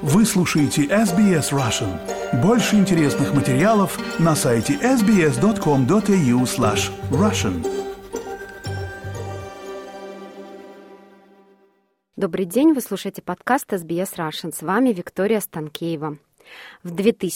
Вы слушаете SBS Russian. Больше интересных материалов на сайте sbs.com.au/russian. Добрый день, вы слушаете подкаст SBS Russian. С вами Виктория Станкеева. В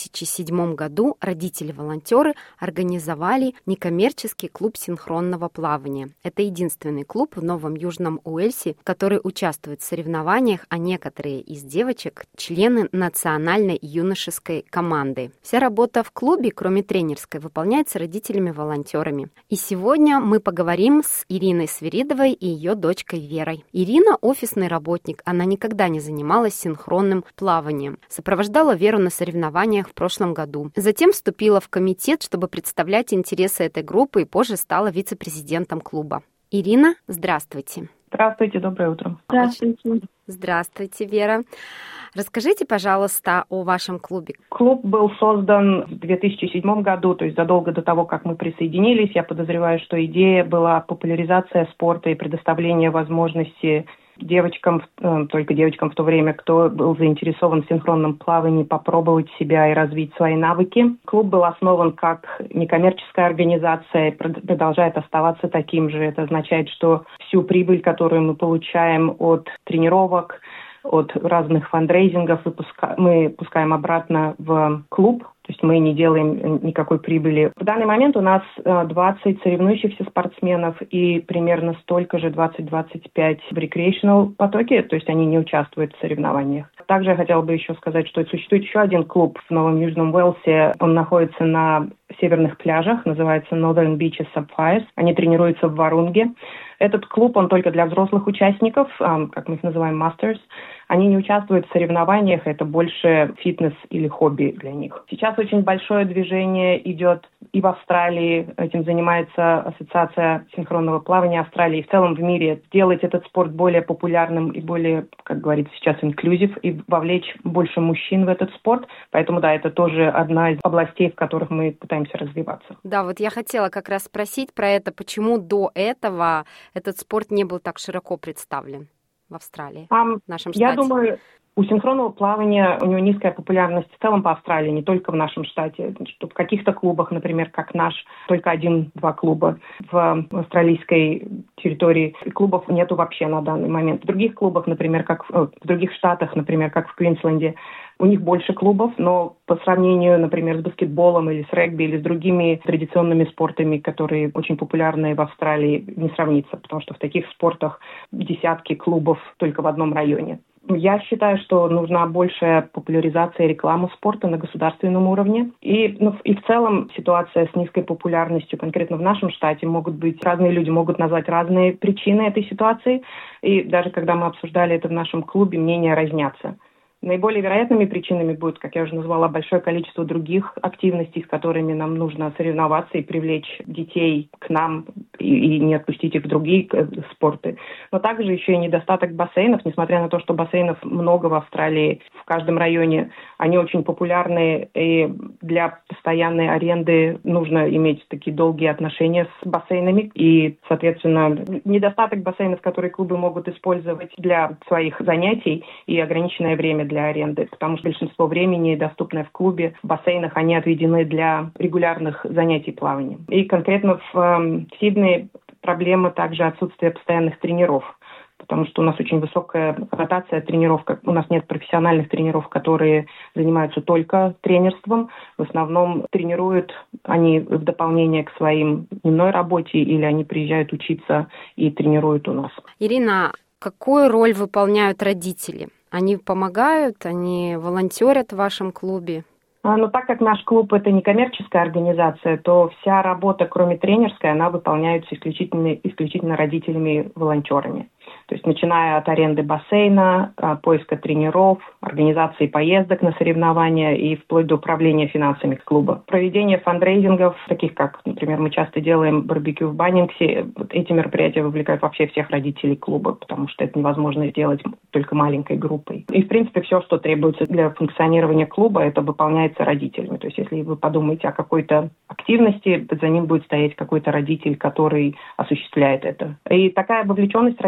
2007 году родители-волонтеры организовали некоммерческий клуб синхронного плавания. Это единственный клуб в Новом Южном Уэльсе, который участвует в соревнованиях, а некоторые из девочек – члены национальной юношеской команды. Вся работа в клубе, кроме тренерской, выполняется родителями-волонтерами. И сегодня мы поговорим с Ириной Свиридовой и ее дочкой Верой. Ирина – офисный работник, она никогда не занималась синхронным плаванием. Сопровождала Веру на соревнованиях в прошлом году. Затем вступила в комитет, чтобы представлять интересы этой группы, и позже стала вице-президентом клуба. Ирина, здравствуйте. Здравствуйте, доброе утро. Здравствуйте. Здравствуйте, Вера. Расскажите, пожалуйста, о вашем клубе. Клуб был создан в 2007 году, то есть задолго до того, как мы присоединились. Я подозреваю, что идея была популяризация спорта и предоставление возможности девочкам, только девочкам в то время, кто был заинтересован в синхронном плавании, попробовать себя и развить свои навыки. Клуб был основан как некоммерческая организация и продолжает оставаться таким же. Это означает, что всю прибыль, которую мы получаем от тренировок, от разных фандрейзингов, мы пускаем обратно в клуб. То есть мы не делаем никакой прибыли. В данный момент у нас 20 соревнующихся спортсменов и примерно столько же, 20-25 в recreational потоке, то есть они не участвуют в соревнованиях. Также я хотела бы еще сказать, что существует еще один клуб в Новом Южном Уэльсе. Он находится на северных пляжах, называется Northern Beaches Sapphires. Они тренируются в Варунге. Этот клуб, он только для взрослых участников, как мы их называем, masters. Они не участвуют в соревнованиях, это больше фитнес или хобби для них. Сейчас очень большое движение идет и в Австралии, этим занимается Ассоциация синхронного плавания Австралии, и в целом в мире, сделать этот спорт более популярным и более, как говорится сейчас, инклюзив, и вовлечь больше мужчин в этот спорт. Поэтому, да, это тоже одна из областей, в которых мы пытаемся развиваться. Да, вот я хотела как раз спросить про это, почему до этого этот спорт не был так широко представлен в Австралии, в нашем штате? Я думаю, у синхронного плавания у него низкая популярность в целом по Австралии, не только в нашем штате. Что в каких-то клубах, например, как наш, только 1-2 клуба в австралийской территории. Клубов нету вообще на данный момент. В других клубах, например, в других штатах, например, как в Квинсленде, у них больше клубов, но по сравнению, например, с баскетболом или с регби или с другими традиционными спортами, которые очень популярны в Австралии, не сравнится, потому что в таких спортах десятки клубов только в одном районе. Я считаю, что нужна большая популяризация и реклама спорта на государственном уровне. И в целом ситуация с низкой популярностью, конкретно в нашем штате, разные люди могут назвать разные причины этой ситуации. И даже когда мы обсуждали это в нашем клубе, мнения разнятся. Наиболее вероятными причинами будет, как я уже назвала, большое количество других активностей, с которыми нам нужно соревноваться и привлечь детей к нам и не отпустить их в другие спорты. Но также еще и недостаток бассейнов, несмотря на то, что бассейнов много в Австралии, в каждом районе, они очень популярны, и для постоянной аренды нужно иметь такие долгие отношения с бассейнами. И, соответственно, недостаток бассейнов, которые клубы могут использовать для своих занятий, и ограниченное время для аренды, потому что большинство времени, доступное в клубе, в бассейнах, они отведены для регулярных занятий плаванием. И конкретно в Сиднее проблема также отсутствия постоянных тренеров, потому что у нас очень высокая ротация тренеров. У нас нет профессиональных тренеров, которые занимаются только тренерством. В основном тренируют они в дополнение к своим дневной работе или они приезжают учиться и тренируют у нас. Ирина, какую роль выполняют родители? Они помогают, они волонтерят в вашем клубе? Но так как наш клуб – это некоммерческая организация, то вся работа, кроме тренерской, она выполняется исключительно родителями-волонтерами. То есть начиная от аренды бассейна, поиска тренеров, организации поездок на соревнования и вплоть до управления финансами клуба. Проведение фандрейзингов, таких как, например, мы часто делаем барбекю в Баннингсе, эти мероприятия вовлекают вообще всех родителей клуба, потому что это невозможно сделать только маленькой группой. И, в принципе, все, что требуется для функционирования клуба, это выполняется родителями. То есть если вы подумаете о какой-то активности, за ним будет стоять какой-то родитель, который осуществляет это. И такая вовлеченность родителей, она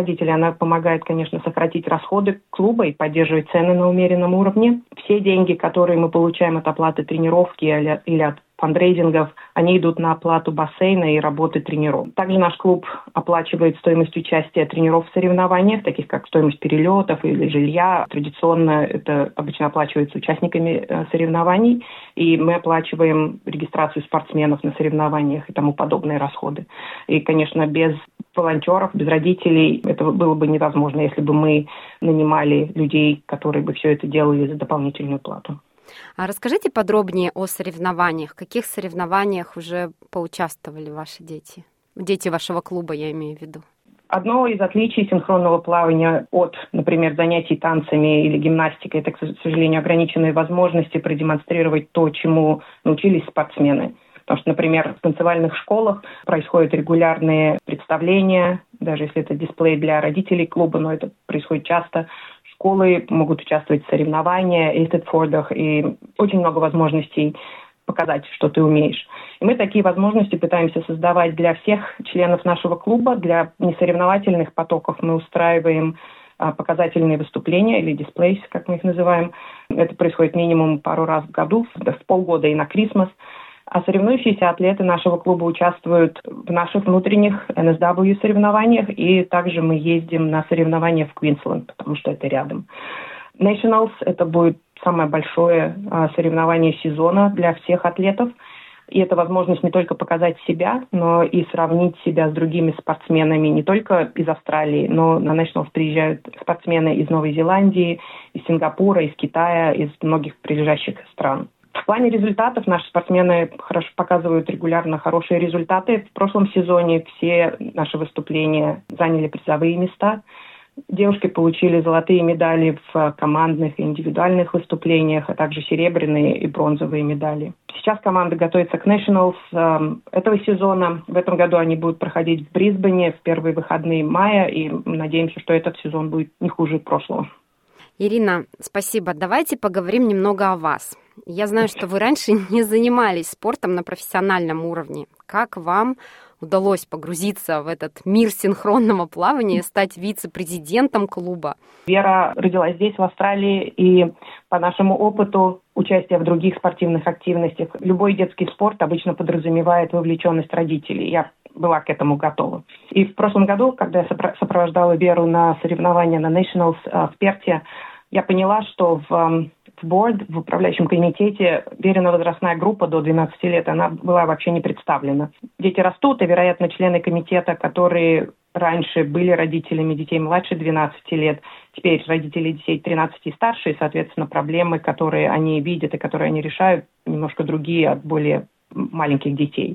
это помогает, конечно, сократить расходы клуба и поддерживать цены на умеренном уровне. Все деньги, которые мы получаем от оплаты тренировки или от фандрейзингов, они идут на оплату бассейна и работы тренеров. Также наш клуб оплачивает стоимость участия тренеров в соревнованиях, таких как стоимость перелетов или жилья. Традиционно это обычно оплачивается участниками соревнований, и мы оплачиваем регистрацию спортсменов на соревнованиях и тому подобные расходы. И, конечно, без волонтеров, без родителей это было бы невозможно, если бы мы нанимали людей, которые бы все это делали за дополнительную плату. А расскажите подробнее о соревнованиях. В каких соревнованиях уже поучаствовали ваши дети? Дети вашего клуба, я имею в виду. Одно из отличий синхронного плавания от, например, занятий танцами или гимнастикой, это, к сожалению, ограниченные возможности продемонстрировать то, чему научились спортсмены. Потому что, например, в танцевальных школах происходят регулярные представления, даже если это дисплей для родителей клуба, но это происходит часто. Школы могут участвовать в соревнованиях, эстетфордах, и очень много возможностей показать, что ты умеешь. И мы такие возможности пытаемся создавать для всех членов нашего клуба. Для несоревновательных потоков мы устраиваем показательные выступления или дисплейс, как мы их называем. Это происходит минимум пару раз в году, в полгода и на Крисмас. А соревнующиеся атлеты нашего клуба участвуют в наших внутренних NSW соревнованиях, и также мы ездим на соревнования в Квинсленд, потому что это рядом. Nationals – это будет самое большое соревнование сезона для всех атлетов, и это возможность не только показать себя, но и сравнить себя с другими спортсменами не только из Австралии, но на Nationals приезжают спортсмены из Новой Зеландии, из Сингапура, из Китая, из многих прилежащих стран. В плане результатов наши спортсмены хорошо показывают регулярно хорошие результаты. В прошлом сезоне все наши выступления заняли призовые места. Девушки получили золотые медали в командных и индивидуальных выступлениях, а также серебряные и бронзовые медали. Сейчас команда готовится к Nationals этого сезона. В этом году они будут проходить в Брисбене в первые выходные мая, и мы надеемся, что этот сезон будет не хуже прошлого. Ирина, спасибо. Давайте поговорим немного о вас. Я знаю, что вы раньше не занимались спортом на профессиональном уровне. Как вам удалось погрузиться в этот мир синхронного плавания и стать вице-президентом клуба? Вера родилась здесь, в Австралии, и по нашему опыту участия в других спортивных активностях, любой детский спорт обычно подразумевает вовлеченность родителей. Я была к этому готова. И в прошлом году, когда я сопровождала Веру на соревнования на Nationals в Перте, я поняла, что в управляющем комитете, Верина возрастная группа до 12 лет, она была вообще не представлена. Дети растут, и, вероятно, члены комитета, которые раньше были родителями детей младше 12 лет, теперь родители детей 13 и старше, и, соответственно, проблемы, которые они видят и которые они решают, немножко другие от более маленьких детей.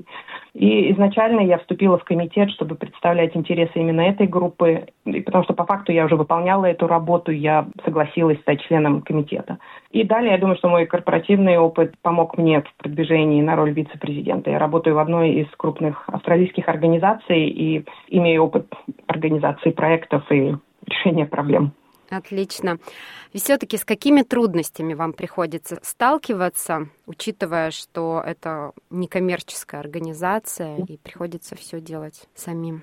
И изначально я вступила в комитет, чтобы представлять интересы именно этой группы, и потому что по факту я уже выполняла эту работу, я согласилась стать членом комитета. И далее я думаю, что мой корпоративный опыт помог мне в продвижении на роль вице-президента. Я работаю в одной из крупных австралийских организаций и имею опыт организации проектов и решения проблем. Отлично. И все-таки с какими трудностями вам приходится сталкиваться, учитывая, что это некоммерческая организация и приходится все делать самим?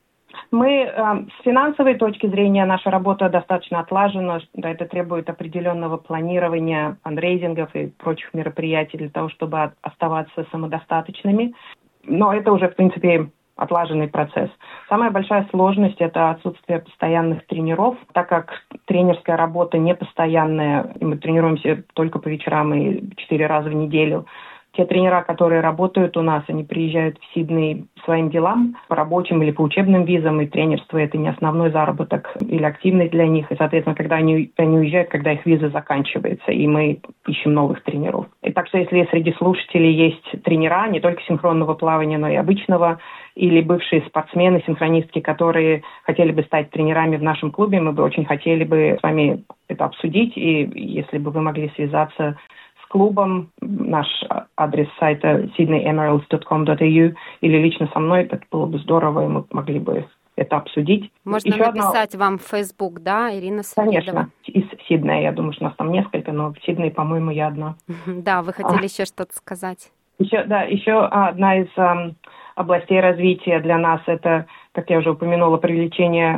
Мы с финансовой точки зрения, наша работа достаточно отлажена. Да, это требует определенного планирования, фандрейзингов и прочих мероприятий для того, чтобы оставаться самодостаточными. Но это уже, в принципе, отлаженный процесс. Самая большая сложность – это отсутствие постоянных тренеров, так как тренерская работа не постоянная, и мы тренируемся только по вечерам и 4 раза в неделю. Те тренера, которые работают у нас, они приезжают в Сидней по своим делам, по рабочим или по учебным визам, и тренерство – это не основной заработок или активность для них. И, соответственно, когда они уезжают, когда их виза заканчивается, и мы ищем новых тренеров. И так что, если среди слушателей есть тренера, не только синхронного плавания, но и обычного, или бывшие спортсмены, синхронистки, которые хотели бы стать тренерами в нашем клубе, мы бы очень хотели бы с вами это обсудить, и если бы вы могли связаться клубом, наш адрес сайта sydneyemeralds.com.au, или лично со мной, это было бы здорово, и мы могли бы это обсудить. Можно еще написать вам в Facebook, да, Ирина Свиридова? Конечно, из Сиднея, я думаю, что нас там несколько, но в Сиднее, по-моему, я одна. Да, вы хотели еще что-то сказать? Еще одна из областей развития для нас, это, как я уже упомянула, привлечение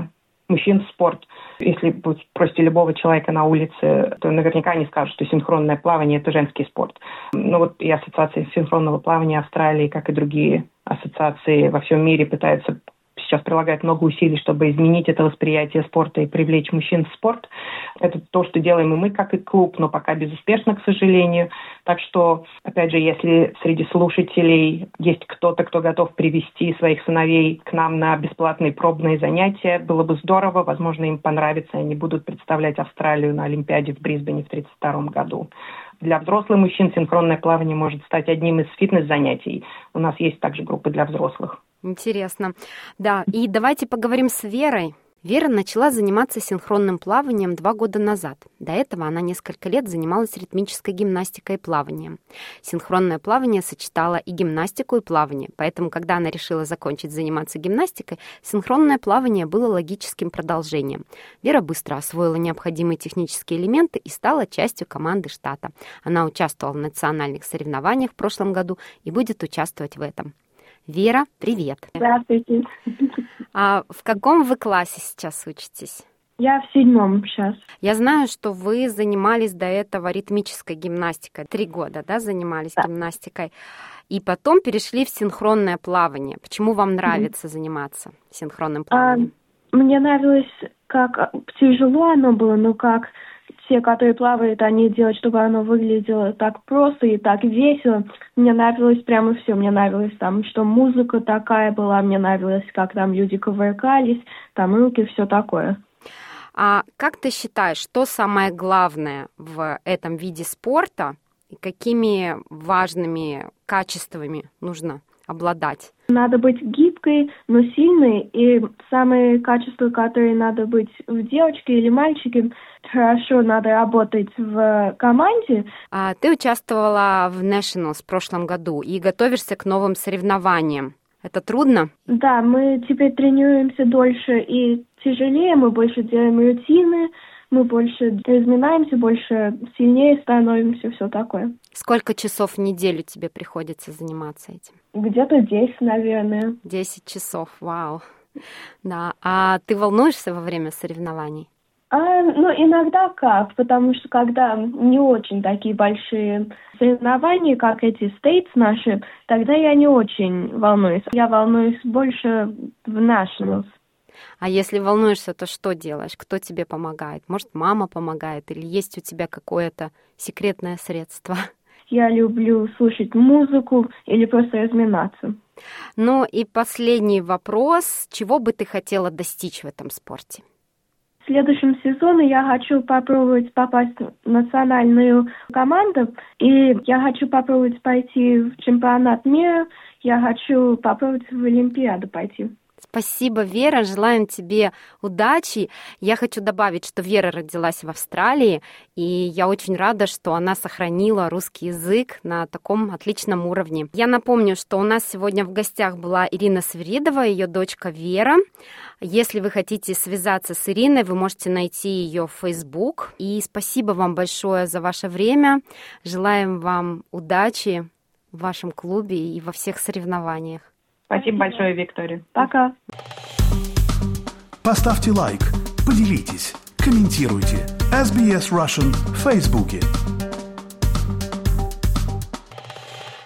мужчин в спорт. Если вы спросите любого человека на улице, то наверняка они скажут, что синхронное плавание – это женский спорт. Ну вот и Ассоциация синхронного плавания Австралии, как и другие ассоциации во всем мире, пытаются сейчас прилагать много усилий, чтобы изменить это восприятие спорта и привлечь мужчин в спорт. Это то, что делаем и мы, как и клуб, но пока безуспешно, к сожалению. Так что, опять же, если среди слушателей есть кто-то, кто готов привести своих сыновей к нам на бесплатные пробные занятия, было бы здорово. Возможно, им понравится, и они будут представлять Австралию на Олимпиаде в Брисбене в 1932 году. Для взрослых мужчин синхронное плавание может стать одним из фитнес-занятий. У нас есть также группы для взрослых. Интересно. Да, и давайте поговорим с Верой. Вера начала заниматься синхронным плаванием 2 года назад. До этого она несколько лет занималась ритмической гимнастикой и плаванием. Синхронное плавание сочетало и гимнастику, и плавание. Поэтому, когда она решила закончить заниматься гимнастикой, синхронное плавание было логическим продолжением. Вера быстро освоила необходимые технические элементы и стала частью команды штата. Она участвовала в национальных соревнованиях в прошлом году и будет участвовать в этом. Вера, привет. Здравствуйте. А в каком вы классе сейчас учитесь? Я в 7 сейчас. Я знаю, что вы занимались до этого ритмической гимнастикой. 3 года, да, занимались гимнастикой. И потом перешли в синхронное плавание. Почему вам нравится заниматься синхронным плаванием? Мне нравилось, как тяжело оно было, но как те, которые плавают, они делают, чтобы оно выглядело так просто и так весело. Мне нравилось прямо все. Мне нравилось там, что музыка такая была, мне нравилось, как там люди кувыркались, там руки, все такое. А как ты считаешь, что самое главное в этом виде спорта и какими важными качествами нужно обладать? Надо быть гибкой, но сильной, и самые качества, которые надо быть в девочке или мальчике, хорошо надо работать в команде. Ты участвовала в Nationals в прошлом году и готовишься к новым соревнованиям. Это трудно? Да, мы теперь тренируемся дольше и тяжелее, мы больше делаем рутины, мы больше разминаемся, больше сильнее становимся, все такое. Сколько часов в неделю тебе приходится заниматься этим? Где-то 10, наверное. 10 часов, вау. Да. А ты волнуешься во время соревнований? Иногда как, потому что когда не очень такие большие соревнования, как эти States наши, тогда я не очень волнуюсь. Я волнуюсь больше в Nationals. А если волнуешься, то что делаешь? Кто тебе помогает? Может, мама помогает? Или есть у тебя какое-то секретное средство? Я люблю слушать музыку или просто разминаться. Ну и последний вопрос. Чего бы ты хотела достичь в этом спорте? В следующем сезоне я хочу попробовать попасть в национальную команду, и я хочу попробовать пойти в чемпионат мира, я хочу попробовать в Олимпиаду пойти. Спасибо, Вера, желаем тебе удачи. Я хочу добавить, что Вера родилась в Австралии, и я очень рада, что она сохранила русский язык на таком отличном уровне. Я напомню, что у нас сегодня в гостях была Ирина Свиридова, ее дочка Вера. Если вы хотите связаться с Ириной, вы можете найти ее в Facebook. И спасибо вам большое за ваше время. Желаем вам удачи в вашем клубе и во всех соревнованиях. Спасибо большое, Виктория. Пока. Поставьте лайк, поделитесь, комментируйте. SBS Russian в Фейсбуке.